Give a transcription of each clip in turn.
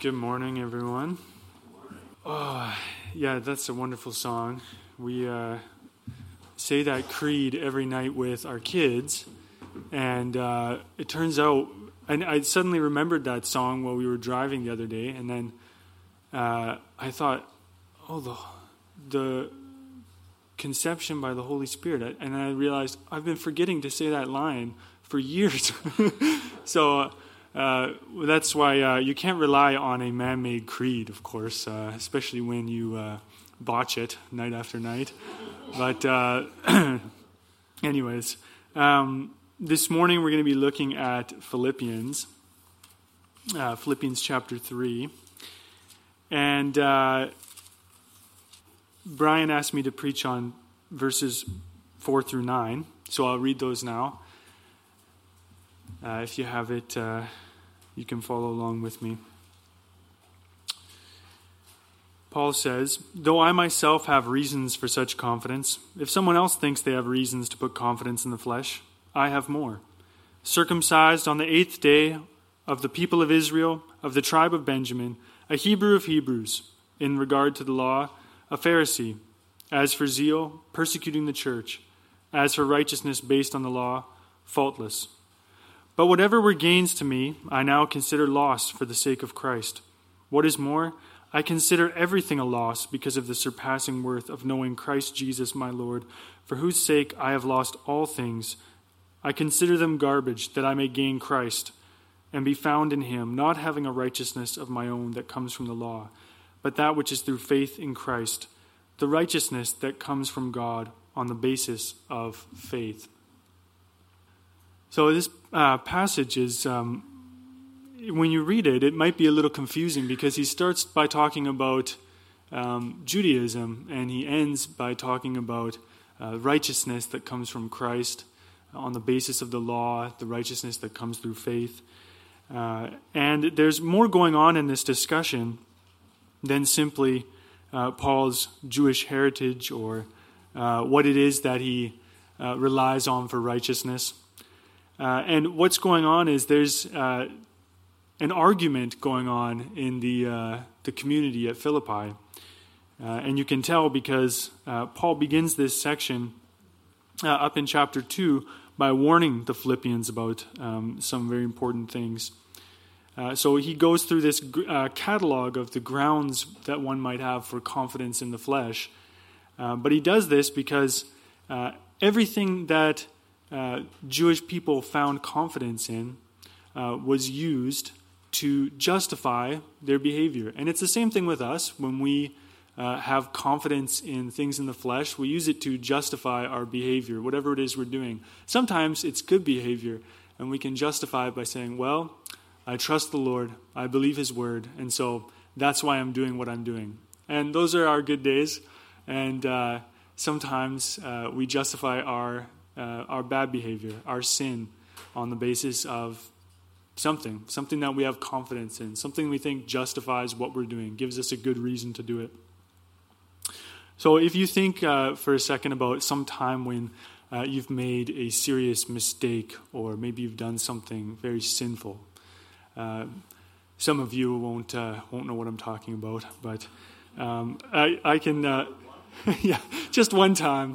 Good morning, everyone. Oh, yeah, that's a wonderful song. We say that creed every night with our kids, and it turns out, and I suddenly remembered that song while we were driving the other day, and then I thought, the conception by the Holy Spirit, and then I realized I've been forgetting to say that line for years. So that's why you can't rely on a man-made creed, of course, especially when you botch it night after night. But anyways, this morning we're going to be looking at Philippians chapter 3. And Brian asked me to preach on verses 4 through 9, so I'll read those now. If you have it, you can follow along with me. Paul says, "Though I myself have reasons for such confidence, if someone else thinks they have reasons to put confidence in the flesh, I have more. Circumcised on the 8th day, of the people of Israel, of the tribe of Benjamin, a Hebrew of Hebrews, in regard to the law, a Pharisee, as for zeal, persecuting the church, as for righteousness based on the law, faultless. But whatever were gains to me, I now consider loss for the sake of Christ. What is more, I consider everything a loss because of the surpassing worth of knowing Christ Jesus my Lord, for whose sake I have lost all things. I consider them garbage, that I may gain Christ, and be found in him, not having a righteousness of my own that comes from the law, but that which is through faith in Christ, the righteousness that comes from God on the basis of faith." So this passage is, when you read it, it might be a little confusing because he starts by talking about Judaism and he ends by talking about righteousness that comes from Christ on the basis of the law, the righteousness that comes through faith. And there's more going on in this discussion than simply Paul's Jewish heritage or what it is that he relies on for righteousness. And what's going on is there's an argument going on in the community at Philippi. And you can tell because Paul begins this section up in chapter 2 by warning the Philippians about some very important things. So he goes through this catalog of the grounds that one might have for confidence in the flesh. But he does this because everything that Jewish people found confidence in was used to justify their behavior. And it's the same thing with us. When we have confidence in things in the flesh, we use it to justify our behavior, whatever it is we're doing. Sometimes it's good behavior, and we can justify it by saying, well, I trust the Lord, I believe his word, and so that's why I'm doing what I'm doing. And those are our good days, and sometimes we justify our bad behavior, our sin, on the basis of something that we have confidence in, something we think justifies what we're doing, gives us a good reason to do it. So if you think for a second about some time when you've made a serious mistake, or maybe you've done something very sinful. Some of you won't know what I'm talking about, but I can, yeah, just one time,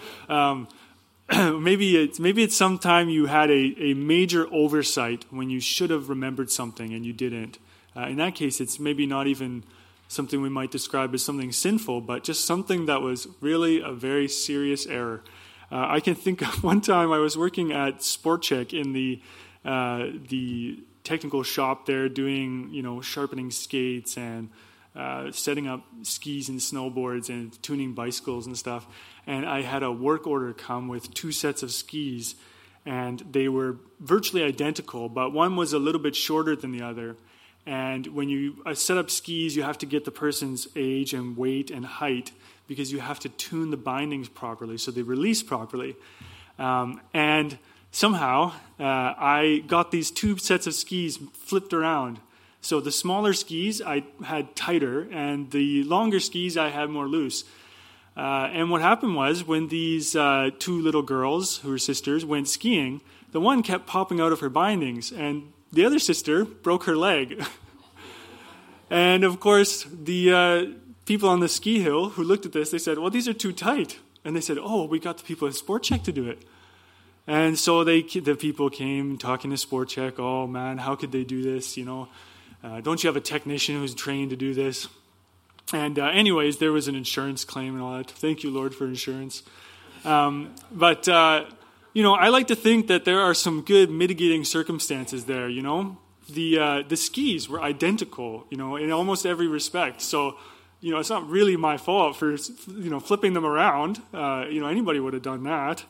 maybe it's sometime you had a major oversight when you should have remembered something and you didn't. In that case, it's maybe not even something we might describe as something sinful, but just something that was really a very serious error. I can think of one time I was working at SportCheck in the technical shop there, doing sharpening skates and setting up skis and snowboards and tuning bicycles and stuff. And I had a work order come with 2 sets of skis, and they were virtually identical, but one was a little bit shorter than the other. And when you set up skis, you have to get the person's age and weight and height because you have to tune the bindings properly so they release properly. And somehow, I got these 2 sets of skis flipped around. So the smaller skis I had tighter, and the longer skis I had more loose. And what happened was, when these 2 little girls, who were sisters, went skiing, the one kept popping out of her bindings, and the other sister broke her leg. And of course, the people on the ski hill who looked at this, they said, well, these are too tight. And they said, oh, we got the people at Sport Check to do it. And so the people came talking to Sport Check, oh man, how could they do this? Don't you have a technician who's trained to do this? And anyways, there was an insurance claim and all that. Thank you, Lord, for insurance. But I like to think that there are some good mitigating circumstances there, The skis were identical, in almost every respect. So, it's not really my fault for, flipping them around. Anybody would have done that.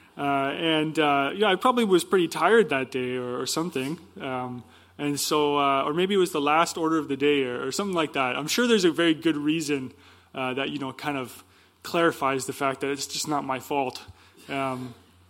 I probably was pretty tired that day or something. And so, or maybe it was the last order of the day or something like that. I'm sure there's a very good reason that, kind of clarifies the fact that it's just not my fault. No,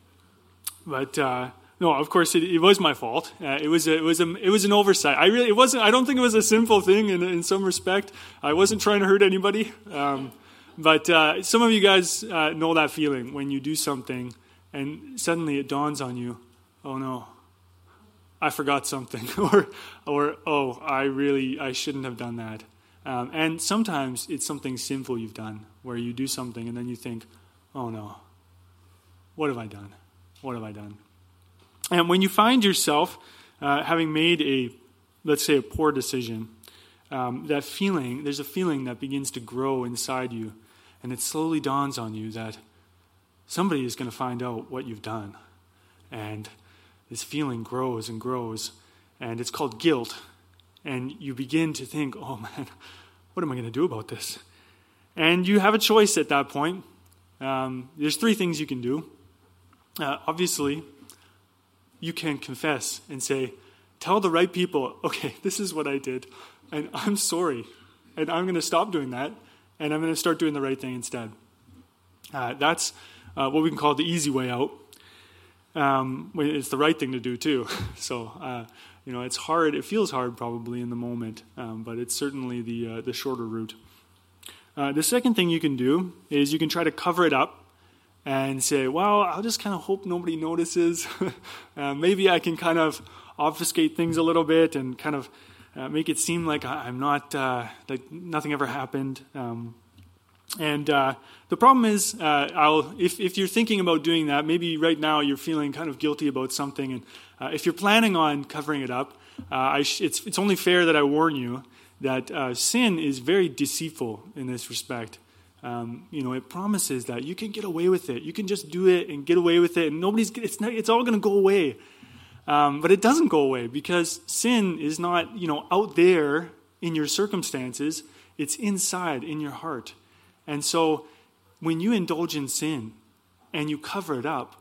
of course it was my fault. It was an oversight. It wasn't. I don't think it was a sinful thing in some respect. I wasn't trying to hurt anybody. But some of you guys know that feeling when you do something and suddenly it dawns on you, oh no, I forgot something, or oh, I shouldn't have done that. And sometimes it's something sinful you've done, where you do something and then you think, oh no, what have I done? What have I done? And when you find yourself having made let's say a poor decision, there's a feeling that begins to grow inside you, and it slowly dawns on you that somebody is going to find out what you've done. And this feeling grows and grows, and it's called guilt. And you begin to think, oh man, what am I going to do about this? And you have a choice at that point. There's three things you can do. Obviously, you can confess and say, tell the right people, okay, this is what I did, and I'm sorry, and I'm going to stop doing that, and I'm going to start doing the right thing instead. That's what we can call the easy way out. It's the right thing to do too. So, it's hard. It feels hard probably in the moment, but it's certainly the shorter route. The second thing you can do is you can try to cover it up and say, well, I'll just kind of hope nobody notices. Maybe I can kind of obfuscate things a little bit and kind of make it seem like I'm not, like nothing ever happened. The problem is, if you're thinking about doing that, maybe right now you're feeling kind of guilty about something, and if you're planning on covering it up, it's only fair that I warn you that sin is very deceitful in this respect. It promises that you can get away with it. You can just do it and get away with it, and it's all going to go away. But it doesn't go away, because sin is not, out there in your circumstances. It's inside in your heart. And so when you indulge in sin and you cover it up,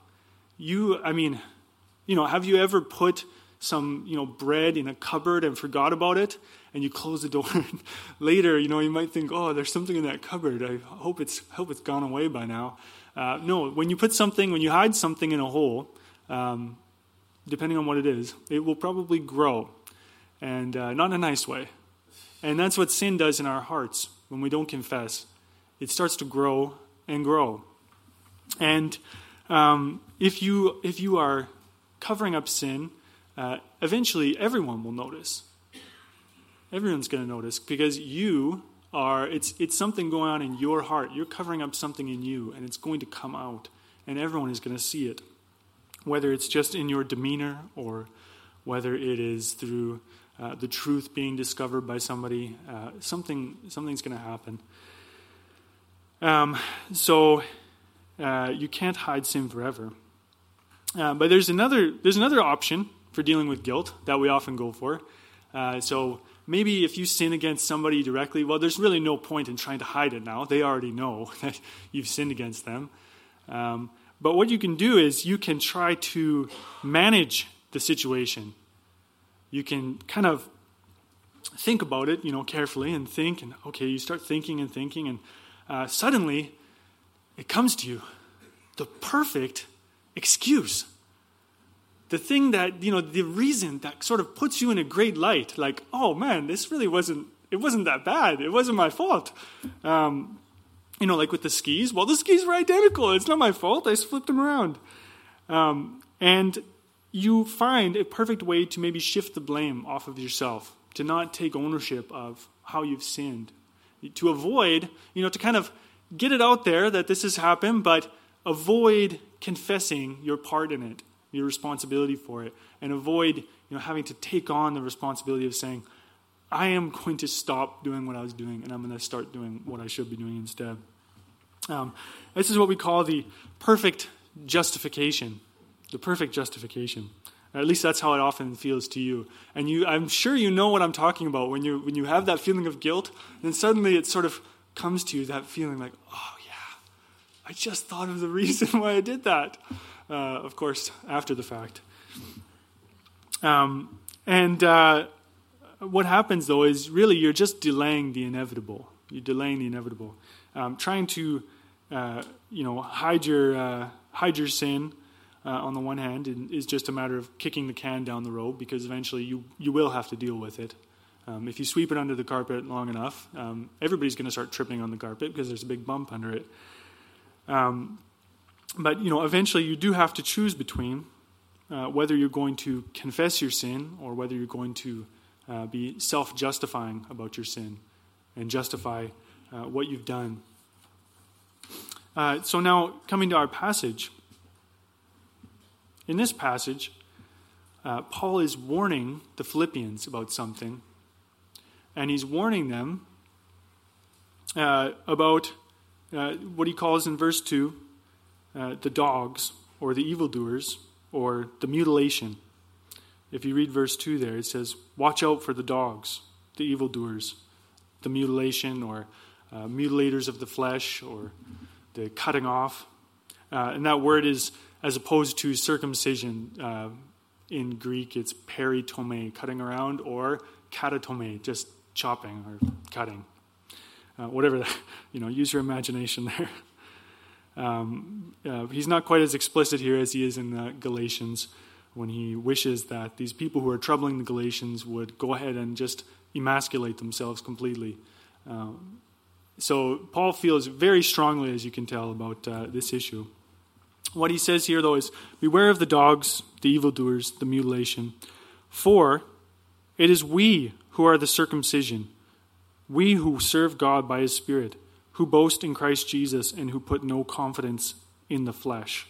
have you ever put some, bread in a cupboard and forgot about it, and you close the door? Later, you might think, oh, there's something in that cupboard. I hope it's gone away by now. No, when you hide something in a hole, depending on what it is, it will probably grow, and not in a nice way. And that's what sin does in our hearts when we don't confess. It starts to grow and grow. And if you are covering up sin, eventually everyone will notice. Everyone's going to notice, because it's something going on in your heart. You're covering up something in you, and it's going to come out, and everyone is going to see it. Whether it's just in your demeanor, or whether it is through the truth being discovered by somebody, something's going to happen. So you can't hide sin forever. But there's another option for dealing with guilt that we often go for. So maybe if you sin against somebody directly, well, there's really no point in trying to hide it now. They already know that you've sinned against them. But what you can do is you can try to manage the situation. You can kind of think about it, carefully, and think, and okay, you start thinking, and suddenly it comes to you, the perfect excuse. The thing that, the reason that sort of puts you in a great light, like, oh man, this really wasn't that bad. It wasn't my fault. Like with the skis. Well, the skis were identical. It's not my fault. I flipped them around. And you find a perfect way to maybe shift the blame off of yourself, to not take ownership of how you've sinned, to avoid, to kind of get it out there that this has happened, but avoid confessing your part in it, your responsibility for it, and avoid, having to take on the responsibility of saying, I am going to stop doing what I was doing, and I'm going to start doing what I should be doing instead. This is what we call the perfect justification. The perfect justification. At least that's how it often feels to you. And I'm sure you know what I'm talking about. When you have that feeling of guilt, then suddenly it sort of comes to you, that feeling like, oh yeah, I just thought of the reason why I did that. Of course, after the fact. What happens, though, is really you're just delaying the inevitable. You're delaying the inevitable. Trying to, hide your sin on the one hand is just a matter of kicking the can down the road, because eventually you will have to deal with it. If you sweep it under the carpet long enough, everybody's going to start tripping on the carpet because there's a big bump under it. But eventually you do have to choose between whether you're going to confess your sin or whether you're going to be self-justifying about your sin and justify what you've done. So now, coming to our passage. In this passage, Paul is warning the Philippians about something. And he's warning them about what he calls in verse 2, the dogs, or the evildoers, or the mutilation. If you read verse 2 there, it says, watch out for the dogs, the evildoers, the mutilation, or mutilators of the flesh, or the cutting off. And that word is, as opposed to circumcision, in Greek it's peritome, cutting around, or katatome, just chopping or cutting. Whatever that, use your imagination there. He's not quite as explicit here as he is in Galatians, when he wishes that these people who are troubling the Galatians would go ahead and just emasculate themselves completely. So Paul feels very strongly, as you can tell, about this issue. What he says here, though, is, beware of the dogs, the evildoers, the mutilation. For it is we who are the circumcision, we who serve God by his Spirit, who boast in Christ Jesus, and who put no confidence in the flesh.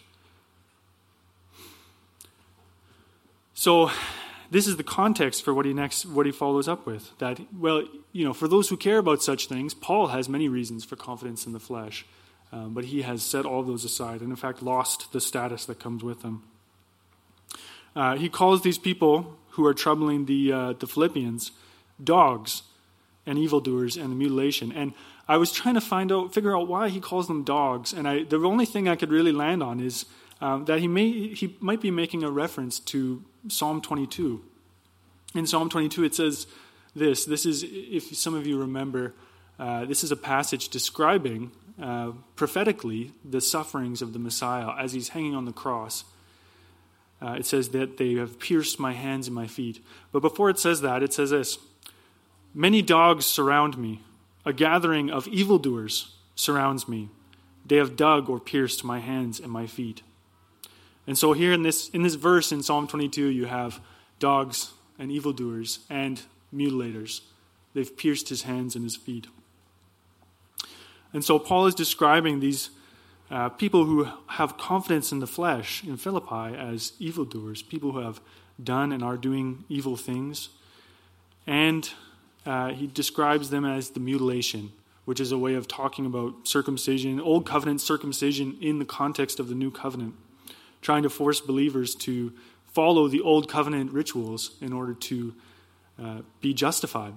So this is the context for what he follows up with. That, for those who care about such things, Paul has many reasons for confidence in the flesh. But he has set all those aside and, in fact, lost the status that comes with them. He calls these people who are troubling the Philippians dogs and evildoers and the mutilation. And I was trying to figure out why he calls them dogs. And the only thing I could really land on is that he might be making a reference to Psalm 22. In Psalm 22, it says this. This is, if some of you remember, this is a passage describing prophetically the sufferings of the Messiah as he's hanging on the cross. It says that they have pierced my hands and my feet. But before it says that, it says this: many dogs surround me. A gathering of evildoers surrounds me. They have dug or pierced my hands and my feet. And so here in this verse in Psalm 22, you have dogs and evildoers and mutilators. They've pierced his hands and his feet. And so Paul is describing these people who have confidence in the flesh in Philippi as evildoers, people who have done and are doing evil things. And he describes them as the mutilation, which is a way of talking about circumcision, old covenant circumcision in the context of the new covenant, trying to force believers to follow the old covenant rituals in order to be justified.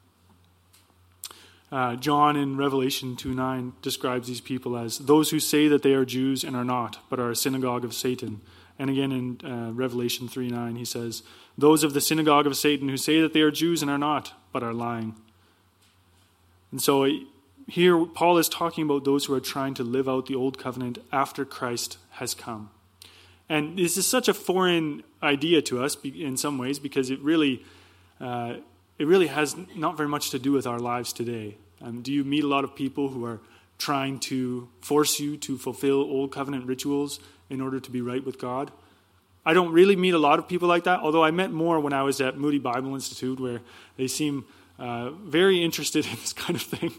John in Revelation 2:9 describes these people as those who say that they are Jews and are not, but are a synagogue of Satan. And again in Revelation 3:9 he says, those of the synagogue of Satan who say that they are Jews and are not, but are lying. And so here Paul is talking about those who are trying to live out the old covenant after Christ has come. And this is such a foreign idea to us in some ways, because it really has not very much to do with our lives today. Do you meet a lot of people who are trying to force you to fulfill old covenant rituals in order to be right with God? I don't really meet a lot of people like that, although I met more when I was at Moody Bible Institute, where they seem very interested in this kind of thing.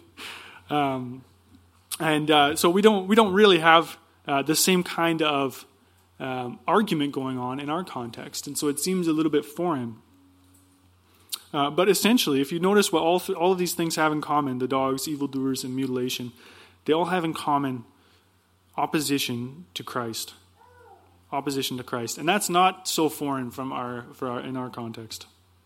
So we don't really have the same kind of argument going on in our context, and so it seems a little bit foreign. But essentially, if you notice what all of these things have in common, the dogs, evildoers, and mutilation, they all have in common opposition to Christ. Opposition to Christ. And that's not so foreign in our context.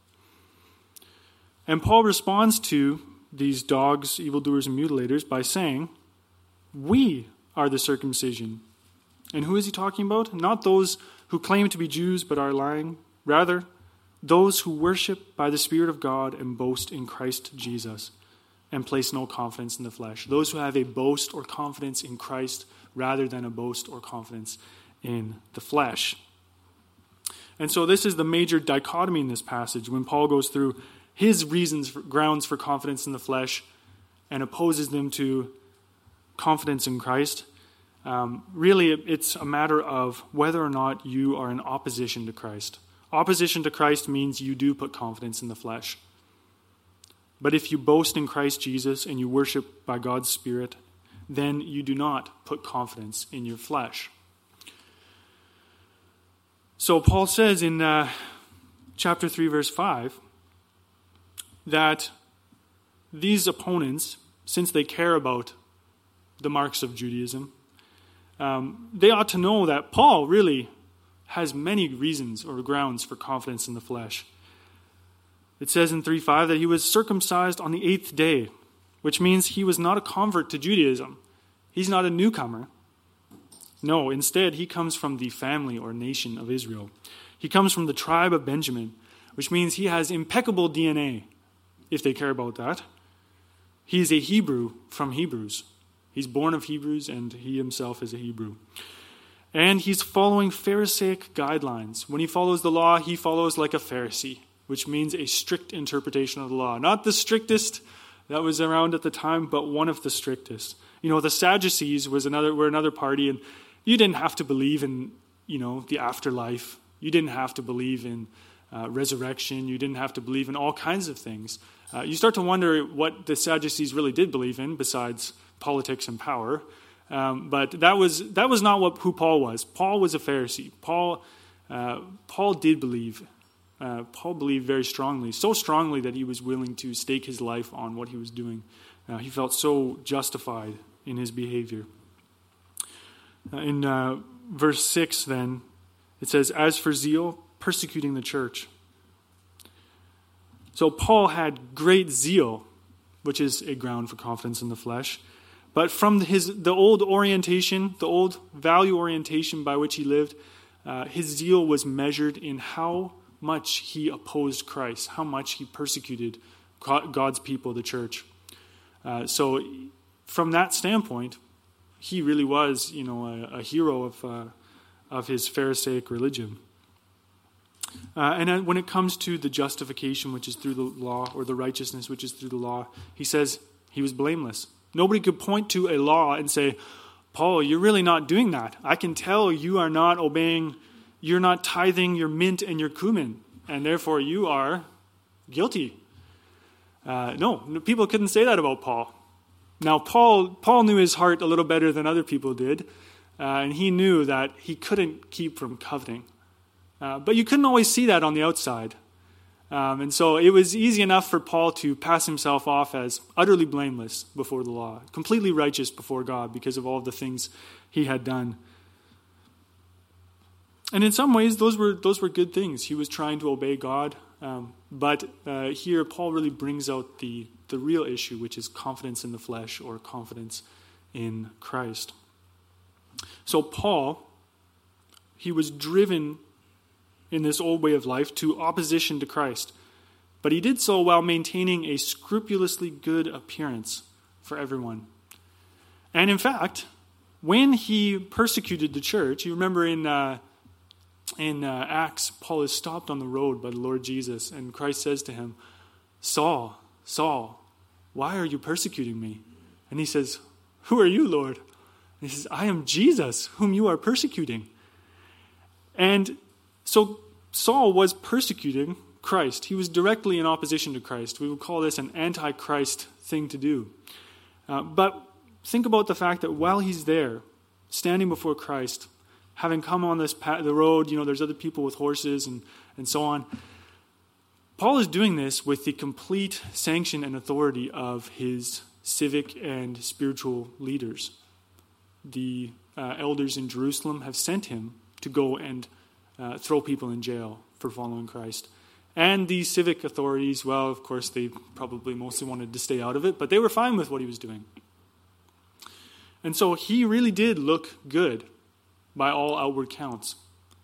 And Paul responds to these dogs, evildoers, and mutilators by saying, we are the circumcision. And who is he talking about? Not those who claim to be Jews but are lying. Rather, those who worship by the Spirit of God and boast in Christ Jesus and place no confidence in the flesh. Those who have a boast or confidence in Christ rather than a boast or confidence in the flesh. And so this is the major dichotomy in this passage when Paul goes through his grounds for confidence in the flesh and opposes them to confidence in Christ. Really, it's a matter of whether or not you are in opposition to Christ. Opposition to Christ means you do put confidence in the flesh. But if you boast in Christ Jesus and you worship by God's Spirit, then you do not put confidence in your flesh. So Paul says in chapter 3, verse 5, that these opponents, since they care about the marks of Judaism, they ought to know that Paul really has many reasons or grounds for confidence in the flesh. It says in 3:5 that he was circumcised on the 8th day, which means he was not a convert to Judaism. He's not a newcomer. No, instead, he comes from the family or nation of Israel. He comes from the tribe of Benjamin, which means he has impeccable DNA, if they care about that. He is a Hebrew from Hebrews. He's born of Hebrews, and he himself is a Hebrew. And he's following Pharisaic guidelines. When he follows the law, he follows like a Pharisee, which means a strict interpretation of the law. Not the strictest that was around at the time, but one of the strictest. The Sadducees were another party, and you didn't have to believe in, the afterlife. You didn't have to believe in resurrection. You didn't have to believe in all kinds of things. You start to wonder what the Sadducees really did believe in, besides politics and power. But that was not who Paul was. Paul was a Pharisee. Paul did believe. Paul believed very strongly, so strongly that he was willing to stake his life on what he was doing. He felt so justified in his behavior. In verse 6, then, it says, "As for zeal, persecuting the church." So Paul had great zeal, which is a ground for confidence in the flesh. But from the old orientation, the old value orientation by which he lived, his zeal was measured in how much he opposed Christ, how much he persecuted God's people, the church. So from that standpoint, he really was, a hero of his Pharisaic religion. And then when it comes to the justification, which is through the law, or the righteousness, which is through the law, he says he was blameless. Nobody could point to a law and say, Paul, you're really not doing that. I can tell you are not obeying, you're not tithing your mint and your cumin, and therefore you are guilty. No, people couldn't say that about Paul. Now, Paul knew his heart a little better than other people did, and he knew that he couldn't keep from coveting. But you couldn't always see that on the outside. And so it was easy enough for Paul to pass himself off as utterly blameless before the law, completely righteous before God because of all the things he had done. And in some ways, those were good things. He was trying to obey God. But here, Paul really brings out the real issue, which is confidence in the flesh or confidence in Christ. So Paul, he was driven in this old way of life to opposition to Christ. But he did so while maintaining a scrupulously good appearance for everyone. And in fact, when he persecuted the church, you remember in Acts, Paul is stopped on the road by the Lord Jesus, and Christ says to him, Saul, Saul, why are you persecuting me? And he says, who are you, Lord? And he says, I am Jesus, whom you are persecuting. And So Saul was persecuting Christ. He was directly in opposition to Christ. We would call this an anti-Christ thing to do. But think about the fact that while he's there, standing before Christ, having come on this the road, there's other people with horses and so on. Paul is doing this with the complete sanction and authority of his civic and spiritual leaders. The elders in Jerusalem have sent him to go and throw people in jail for following Christ. And the civic authorities, well, of course, they probably mostly wanted to stay out of it, but they were fine with what he was doing. And so he really did look good by all outward counts.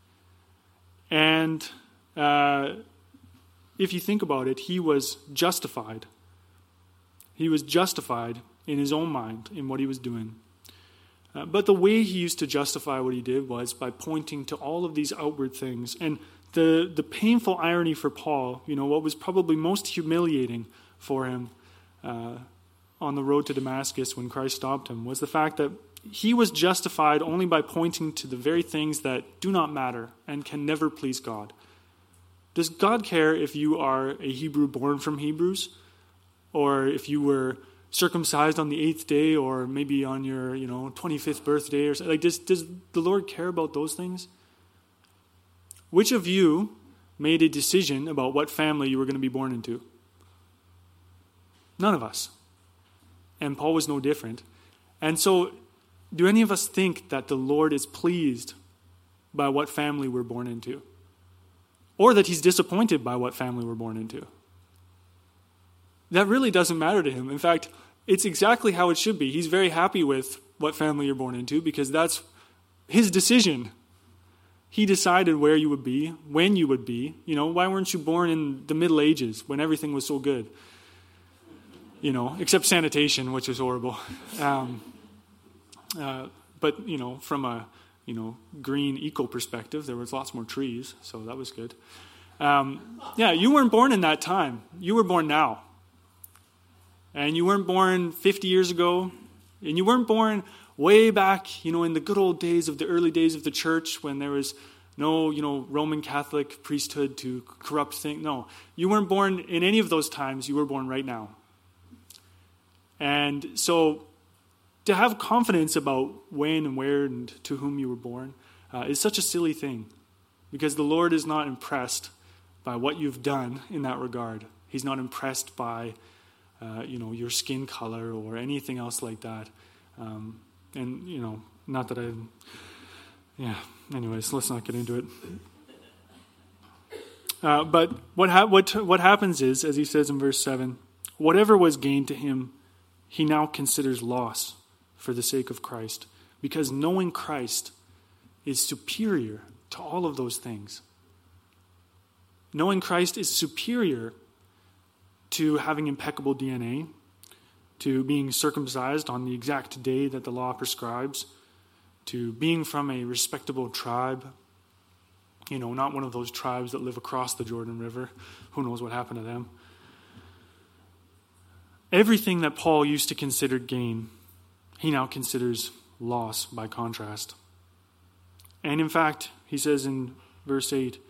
And if you think about it, he was justified. He was justified in his own mind in what he was doing. But the way he used to justify what he did was by pointing to all of these outward things. And the painful irony for Paul, what was probably most humiliating for him on the road to Damascus when Christ stopped him, was the fact that he was justified only by pointing to the very things that do not matter and can never please God. Does God care if you are a Hebrew born from Hebrews, or if you were circumcised on the 8th day, or maybe on your 25th birthday, or something? Does the Lord care about those things? Which of you made a decision about what family you were going to be born into? None of us. And Paul was no different. And so, do any of us think that the Lord is pleased by what family we're born into? Or that he's disappointed by what family we're born into? That really doesn't matter to him. In fact, it's exactly how it should be. He's very happy with what family you're born into because that's his decision. He decided where you would be, when you would be. Why weren't you born in the Middle Ages when everything was so good? Except sanitation, which was horrible. But, from a, green eco perspective, there was lots more trees, so that was good. You weren't born in that time. You were born now. And you weren't born 50 years ago. And you weren't born way back, in the good old days of the early days of the church when there was no, Roman Catholic priesthood to corrupt things. No, you weren't born in any of those times. You were born right now. And so to have confidence about when and where and to whom you were born is such a silly thing, because the Lord is not impressed by what you've done in that regard. He's not impressed by your skin color or anything else like that. Not that anyways, let's not get into it. But what happens is, as he says in verse 7, whatever was gained to him, he now considers loss for the sake of Christ, because knowing Christ is superior to all of those things. Knowing Christ is superior to having impeccable DNA, to being circumcised on the exact day that the law prescribes, to being from a respectable tribe, not one of those tribes that live across the Jordan River. Who knows what happened to them? Everything that Paul used to consider gain, he now considers loss by contrast. And in fact, he says in verse 8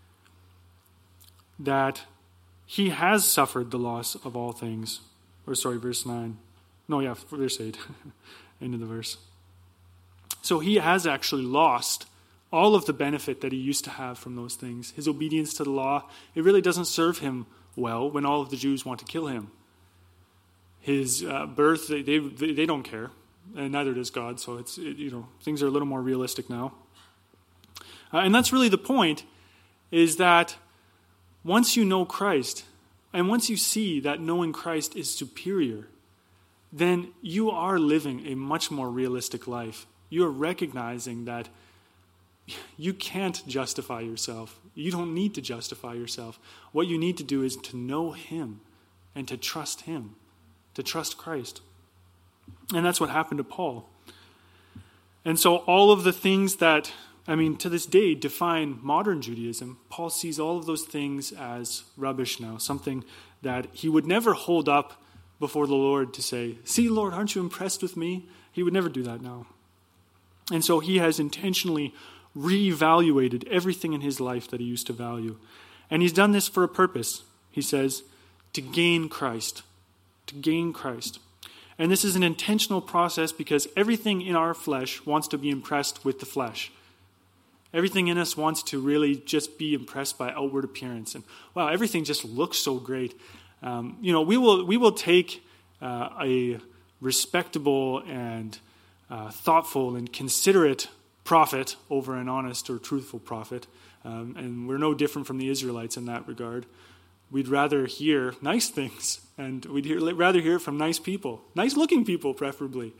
that he has suffered the loss of all things. Verse 9. Verse 8. End of the verse. So he has actually lost all of the benefit that he used to have from those things. His obedience to the law, it really doesn't serve him well when all of the Jews want to kill him. His birth, they don't care, and neither does God. So things are a little more realistic now. And that's really the point, is that once you know Christ, and once you see that knowing Christ is superior, then you are living a much more realistic life. You are recognizing that you can't justify yourself. You don't need to justify yourself. What you need to do is to know him and to trust him, to trust Christ. And that's what happened to Paul. And so all of the things that, to this day, define modern Judaism, Paul sees all of those things as rubbish now, something that he would never hold up before the Lord to say, "See, Lord, aren't you impressed with me?" He would never do that now. And so he has intentionally reevaluated everything in his life that he used to value. And he's done this for a purpose. He says, to gain Christ. To gain Christ. And this is an intentional process because everything in our flesh wants to be impressed with the flesh. Everything in us wants to really just be impressed by outward appearance. And wow, everything just looks so great. We will take a respectable and thoughtful and considerate prophet over an honest or truthful prophet. And we're no different from the Israelites in that regard. We'd rather hear nice things, and we'd rather hear from nice people, nice-looking people, preferably.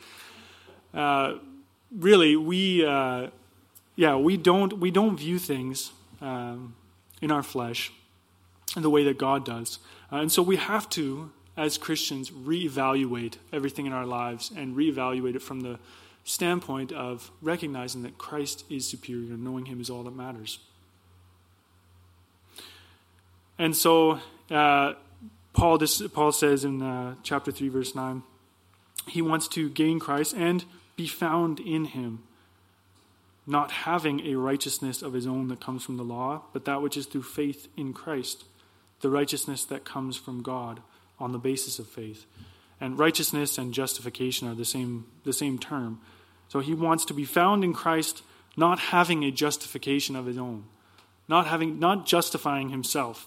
Really, we don't view things in our flesh in the way that God does, and so we have to, as Christians, reevaluate everything in our lives and reevaluate it from the standpoint of recognizing that Christ is superior, knowing Him is all that matters. And so Paul says in chapter 3, verse 9, he wants to gain Christ and be found in Him, not having a righteousness of his own that comes from the law, but that which is through faith in Christ, the righteousness that comes from God on the basis of faith. And righteousness and justification are the same term. So he wants to be found in Christ, not having a justification of his own, not justifying himself.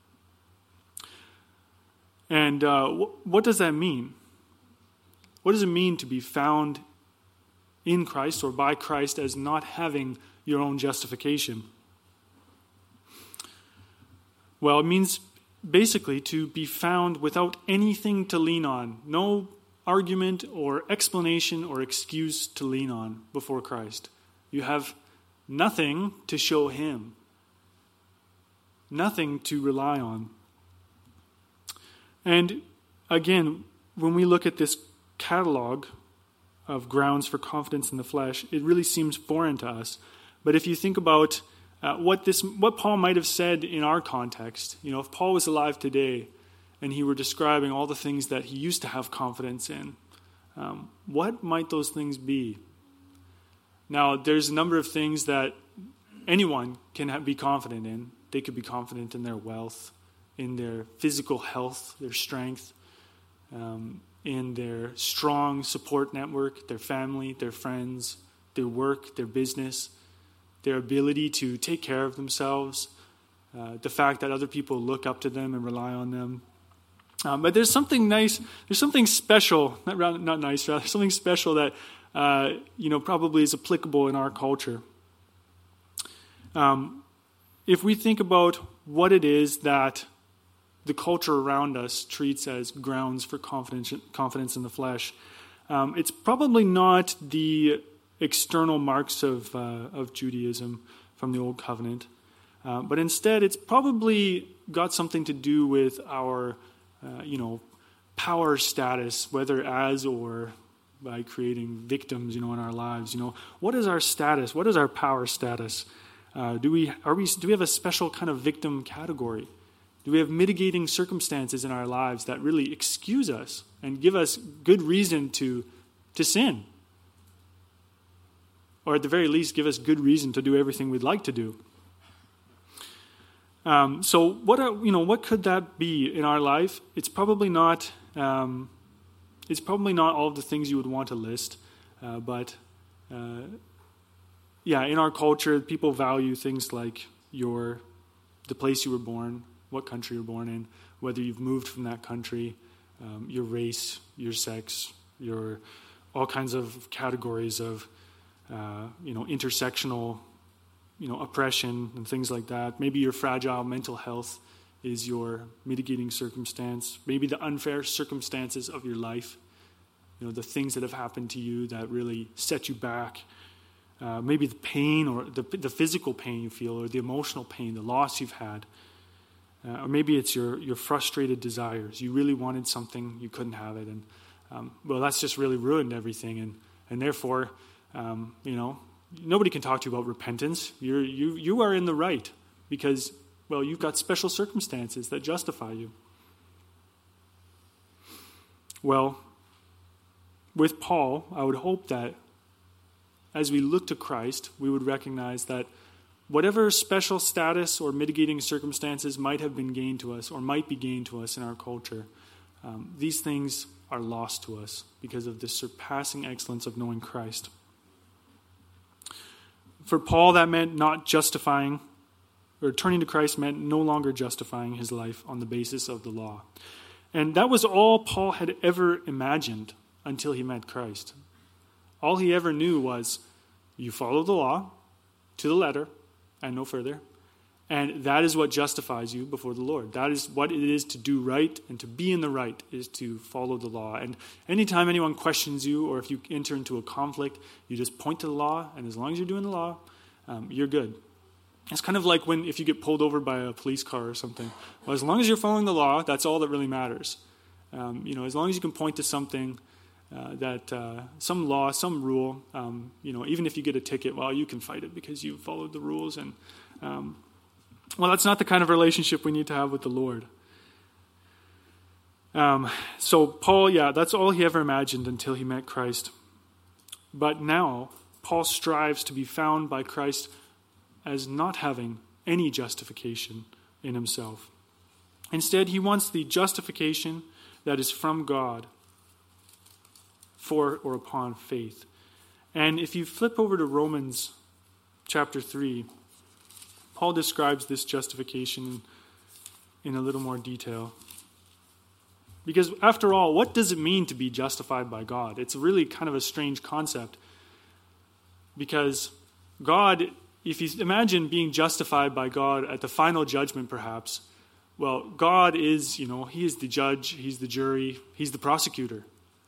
And what does that mean? What does it mean to be found in Christ or by Christ as not having your own justification? Well, it means basically to be found without anything to lean on, no argument or explanation or excuse to lean on before Christ. You have nothing to show Him, nothing to rely on. And again, when we look at this catalog of grounds for confidence in the flesh, it really seems foreign to us. But if you think about what Paul might have said in our context, if Paul was alive today and he were describing all the things that he used to have confidence in, what might those things be? Now, there's a number of things that anyone can be confident in. They could be confident in their wealth, in their physical health, their strength, in their strong support network, their family, their friends, their work, their business, their ability to take care of themselves, the fact that other people look up to them and rely on them. But there's something nice, there's something special, something special that, probably is applicable in our culture. If we think about what it is that the culture around us treats as grounds for confidence in the flesh, it's probably not the external marks of Judaism from the Old Covenant, but instead it's probably got something to do with our, power status, whether as or by creating victims, in our lives. What is our status? What is our power status? Do we have a special kind of victim category? Do we have mitigating circumstances in our lives that really excuse us and give us good reason to sin? Or at the very least, give us good reason to do everything we'd like to do. So what could that be in our life? It's probably not all of the things you would want to list, but in our culture, people value things like the place you were born, what country you're born in, whether you've moved from that country, your race, your sex, your all kinds of categories of intersectional, oppression and things like that. Maybe your fragile mental health is your mitigating circumstance. Maybe the unfair circumstances of your life, the things that have happened to you that really set you back. Maybe the pain or the physical pain you feel, or the emotional pain, the loss you've had. Or maybe it's your frustrated desires. You really wanted something, you couldn't have it, and that's just really ruined everything. And therefore, nobody can talk to you about repentance. You are in the right because, you've got special circumstances that justify you. Well, with Paul, I would hope that as we look to Christ, we would recognize that whatever special status or mitigating circumstances might have been gained to us or might be gained to us in our culture, these things are lost to us because of the surpassing excellence of knowing Christ. For Paul, that meant not justifying, or turning to Christ meant no longer justifying his life on the basis of the law. And that was all Paul had ever imagined until he met Christ. All he ever knew was, you follow the law to the letter and no further, and that is what justifies you before the Lord. That is what it is to do right, and to be in the right is to follow the law. And anytime anyone questions you, or if you enter into a conflict, you just point to the law, and as long as you're doing the law, you're good. It's kind of like if you get pulled over by a police car or something. Well, as long as you're following the law, that's all that really matters. As long as you can point to something some law, some rule, even if you get a ticket, well, you can fight it because you followed the rules. And that's not the kind of relationship we need to have with the Lord. So Paul, that's all he ever imagined until he met Christ. But now, Paul strives to be found by Christ as not having any justification in himself. Instead, he wants the justification that is from God for or upon faith. And if you flip over to Romans chapter 3, Paul describes this justification in a little more detail. Because after all, what does it mean to be justified by God? It's really kind of a strange concept. Because God, if you imagine being justified by God at the final judgment perhaps, well, God is, he is the judge, he's the jury, he's the prosecutor.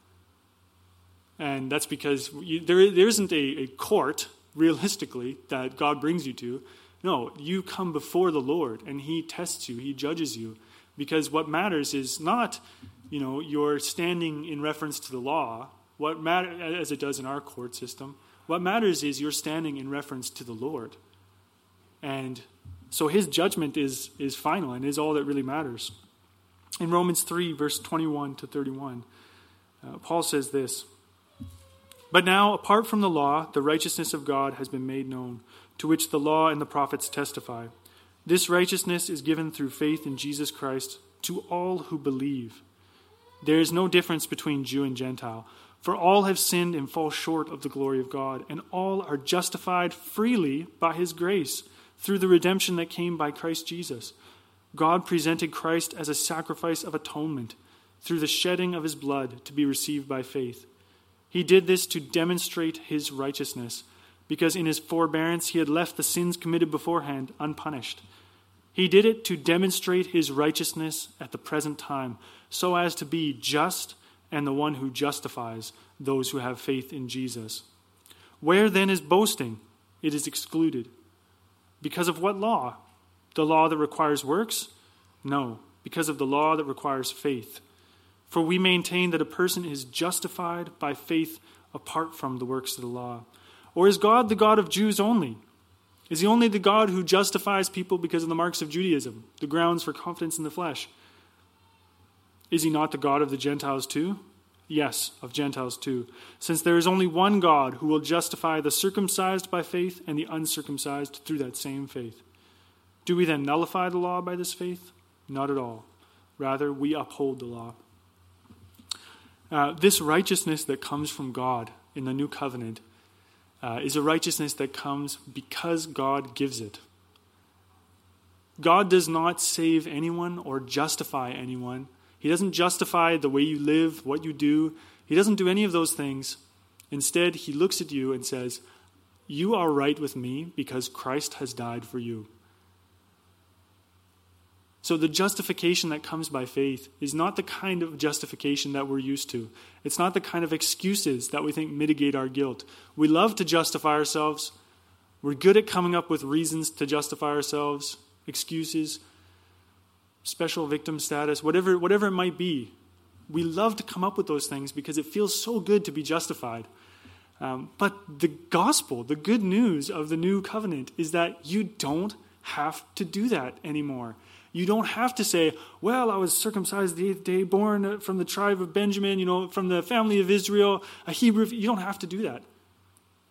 And that's because there isn't a court, realistically, that God brings you to. No, you come before the Lord, and he tests you, he judges you. Because what matters is not, your standing in reference to the law, what matters, as it does in our court system. What matters is your standing in reference to the Lord. And so his judgment is final and is all that really matters. In Romans 3, verse 21 to 31, Paul says this, "But now, apart from the law, the righteousness of God has been made known, to which the law and the prophets testify. This righteousness is given through faith in Jesus Christ to all who believe. There is no difference between Jew and Gentile, for all have sinned and fall short of the glory of God, and all are justified freely by his grace, through the redemption that came by Christ Jesus. God presented Christ as a sacrifice of atonement, through the shedding of his blood, to be received by faith. He did this to demonstrate his righteousness, because in his forbearance he had left the sins committed beforehand unpunished. He did it to demonstrate his righteousness at the present time, so as to be just and the one who justifies those who have faith in Jesus. Where then is boasting? It is excluded. Because of what law? The law that requires works? No, because of the law that requires faith. For we maintain that a person is justified by faith apart from the works of the law. Or is God the God of Jews only? Is he only the God who justifies people because of the marks of Judaism, the grounds for confidence in the flesh? Is he not the God of the Gentiles too? Yes, of Gentiles too, since there is only one God who will justify the circumcised by faith and the uncircumcised through that same faith. Do we then nullify the law by this faith? Not at all. Rather, we uphold the law. This righteousness that comes from God in the new covenant is a righteousness that comes because God gives it. God does not save anyone or justify anyone. He doesn't justify the way you live, what you do. He doesn't do any of those things. Instead, he looks at you and says, "You are right with me because Christ has died for you." So the justification that comes by faith is not the kind of justification that we're used to. It's not the kind of excuses that we think mitigate our guilt. We love to justify ourselves. We're good at coming up with reasons to justify ourselves, excuses, special victim status, whatever it might be. We love to come up with those things because it feels so good to be justified. But the gospel, the good news of the new covenant is that you don't have to do that anymore. You don't have to say, well, I was circumcised the 8th day, born from the tribe of Benjamin, from the family of Israel, a Hebrew. You don't have to do that.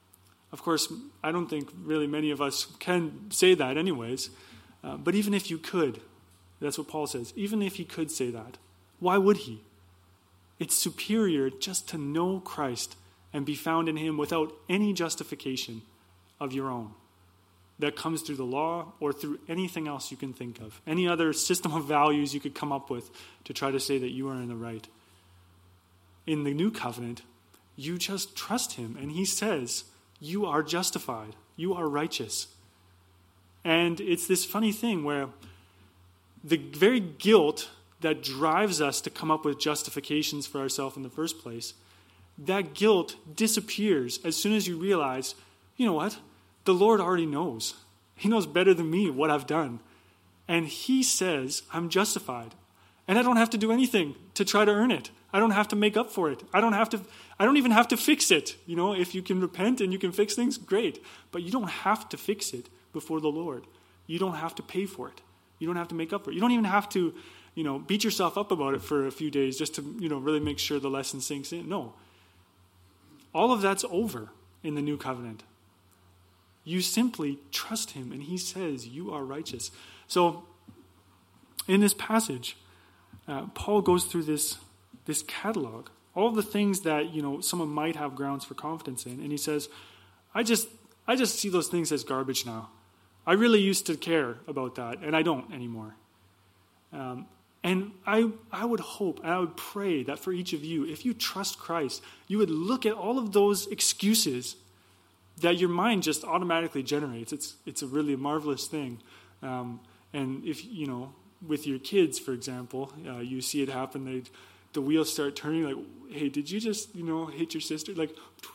Of course, I don't think really many of us can say that anyways. But even if you could, that's what Paul says, even if he could say that, why would he? It's superior just to know Christ and be found in him without any justification of your own that comes through the law or through anything else you can think of, any other system of values you could come up with to try to say that you are in the right. In the new covenant, you just trust him, and he says, you are justified, you are righteous. And it's this funny thing where the very guilt that drives us to come up with justifications for ourselves in the first place, that guilt disappears as soon as you realize, you know what? The Lord already knows. He knows better than me what I've done. And he says, I'm justified. And I don't have to do anything to try to earn it. I don't have to make up for it. I don't even have to fix it. You know, if you can repent and you can fix things, great. But you don't have to fix it before the Lord. You don't have to pay for it. You don't have to make up for it. You don't even have to, beat yourself up about it for a few days just to, really make sure the lesson sinks in. No. All of that's over in the new covenant. You simply trust him, and he says you are righteous. So, in this passage, Paul goes through this catalog, all the things that, someone might have grounds for confidence in, and he says, I just see those things as garbage now. I really used to care about that, and I don't anymore. And I would hope, and I would pray that for each of you, if you trust Christ, you would look at all of those excuses that your mind just automatically generates. It's a really marvelous thing. And if, with your kids, for example, you see it happen, the wheels start turning like, hey, did you just, hit your sister? Like,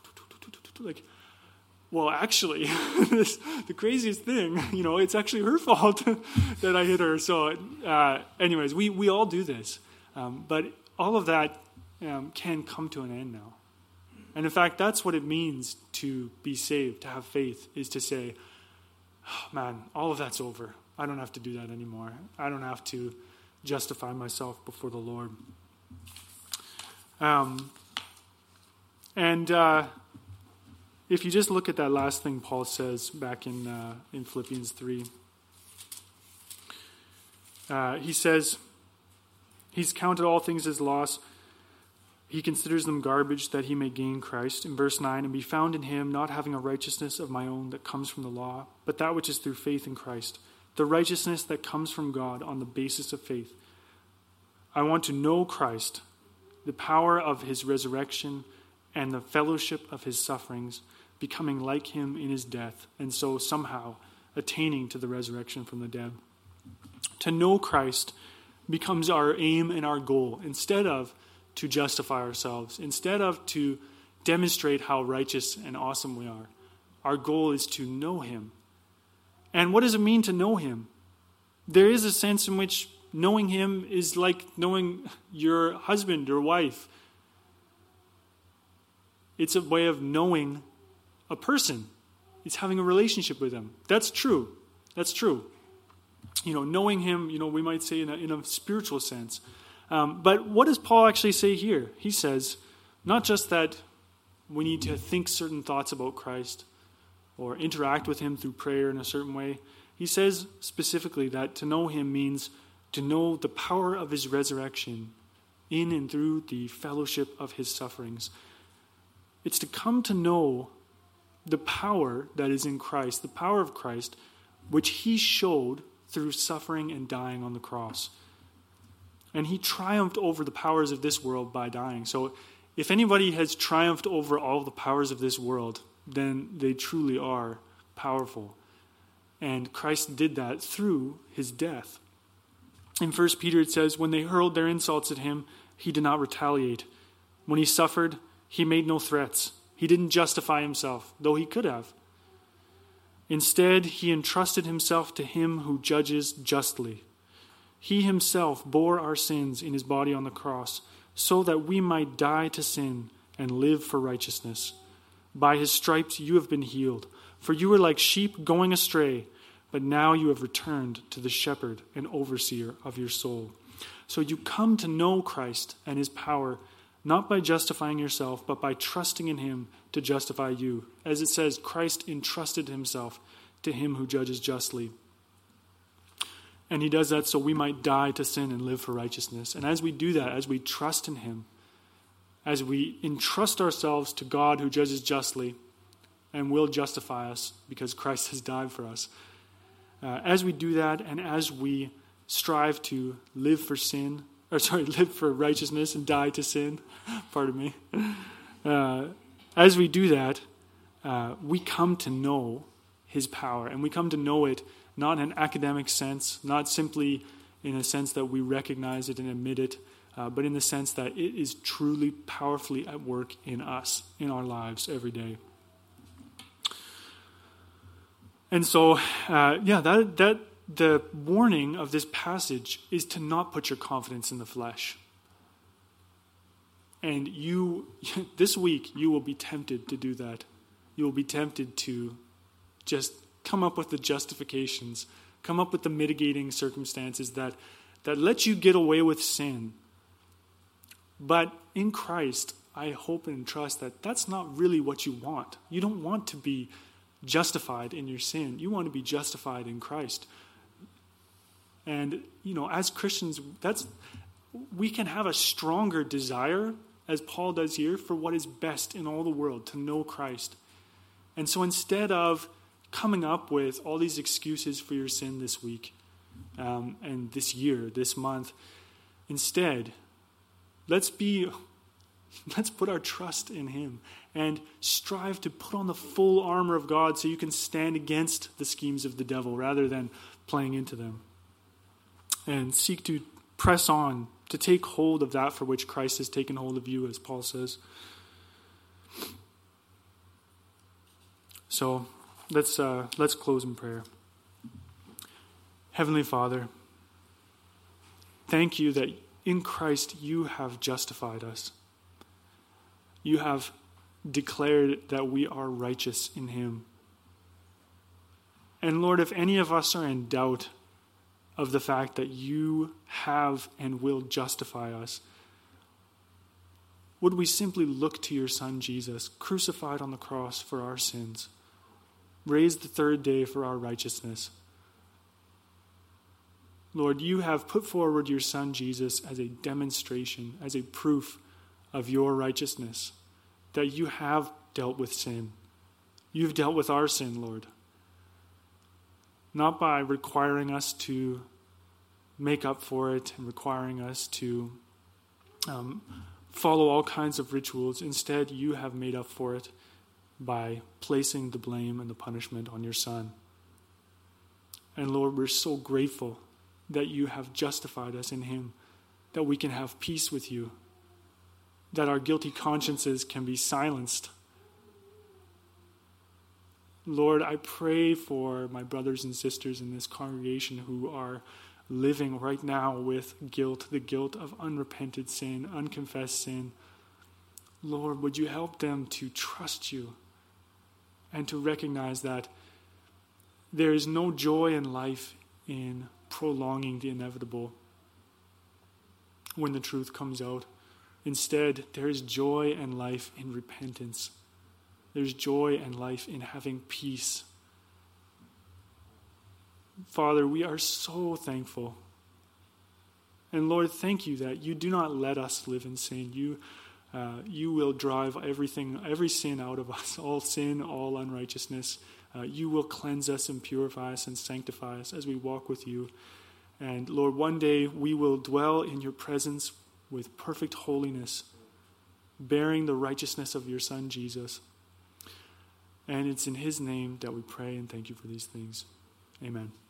well, actually, the craziest thing, it's actually her fault that I hit her. So anyways, we all do this. But all of that can come to an end now. And in fact, that's what it means to be saved, to have faith, is to say, oh, man, all of that's over. I don't have to do that anymore. I don't have to justify myself before the Lord. If you just look at that last thing Paul says back in Philippians 3, he says he's counted all things as loss. He considers them garbage that he may gain Christ. In verse 9, and be found in him, not having a righteousness of my own that comes from the law, but that which is through faith in Christ, the righteousness that comes from God on the basis of faith. I want to know Christ, the power of his resurrection, and the fellowship of his sufferings, becoming like him in his death, and so somehow attaining to the resurrection from the dead. To know Christ becomes our aim and our goal, instead of to justify ourselves, instead of to demonstrate how righteous and awesome we are. Our goal is to know him. And what does it mean to know him? There is a sense in which knowing him is like knowing your husband or wife. It's a way of knowing a person. It's having a relationship with them. That's true. That's true. Knowing him, we might say in a spiritual sense. But what does Paul actually say here? He says, not just that we need to think certain thoughts about Christ or interact with him through prayer in a certain way. He says specifically that to know him means to know the power of his resurrection in and through the fellowship of his sufferings. It's to come to know the power that is in Christ, the power of Christ, which he showed through suffering and dying on the cross. And he triumphed over the powers of this world by dying. So if anybody has triumphed over all the powers of this world, then they truly are powerful. And Christ did that through his death. In 1 Peter it says, when they hurled their insults at him, he did not retaliate. When he suffered, he made no threats. He didn't justify himself, though he could have. Instead, he entrusted himself to him who judges justly. He himself bore our sins in his body on the cross, so that we might die to sin and live for righteousness. By his stripes you have been healed, for you were like sheep going astray, but now you have returned to the shepherd and overseer of your soul. So you come to know Christ and his power, not by justifying yourself, but by trusting in him to justify you. As it says, Christ entrusted himself to him who judges justly. And he does that so we might die to sin and live for righteousness. And as we do that, as we trust in him, as we entrust ourselves to God who judges justly and will justify us because Christ has died for us, as we do that and as we strive to live for righteousness and die to sin, pardon me, as we do that, we come to know his power, and we come to know it not in an academic sense, not simply in a sense that we recognize it and admit it, but in the sense that it is truly powerfully at work in us, in our lives every day. And so, the warning of this passage is to not put your confidence in the flesh. And this week, you will be tempted to do that. You will be tempted to just come up with the justifications, come up with the mitigating circumstances that let you get away with sin. But in Christ, I hope and trust that that's not really what you want. You don't want to be justified in your sin. You want to be justified in Christ. And, as Christians, we can have a stronger desire, as Paul does here, for what is best in all the world, to know Christ. And so instead of coming up with all these excuses for your sin this week and this year, this month, instead, let's put our trust in him and strive to put on the full armor of God so you can stand against the schemes of the devil rather than playing into them. And seek to press on, to take hold of that for which Christ has taken hold of you, as Paul says. So let's close in prayer. Heavenly Father, thank you that in Christ you have justified us. You have declared that we are righteous in him. And Lord, if any of us are in doubt of the fact that you have and will justify us, would we simply look to your Son Jesus, crucified on the cross for our sins, raised the third day for our righteousness. Lord, you have put forward your Son Jesus as a demonstration, as a proof of your righteousness, that you have dealt with sin. You've dealt with our sin, Lord. Not by requiring us to make up for it and requiring us to follow all kinds of rituals. Instead, you have made up for it by placing the blame and the punishment on your Son. And Lord, we're so grateful that you have justified us in him, that we can have peace with you, that our guilty consciences can be silenced. Lord, I pray for my brothers and sisters in this congregation who are living right now with guilt, the guilt of unrepented sin, unconfessed sin. Lord, would you help them to trust you and to recognize that there is no joy in life in prolonging the inevitable when the truth comes out. Instead, there is joy and life in repentance. There's joy and life in having peace. Father, we are so thankful. And Lord, thank you that you do not let us live in sin. You will drive every sin out of us, all sin, all unrighteousness. You will cleanse us and purify us and sanctify us as we walk with you. And Lord, one day we will dwell in your presence with perfect holiness, bearing the righteousness of your Son, Jesus. And it's in his name that we pray and thank you for these things. Amen.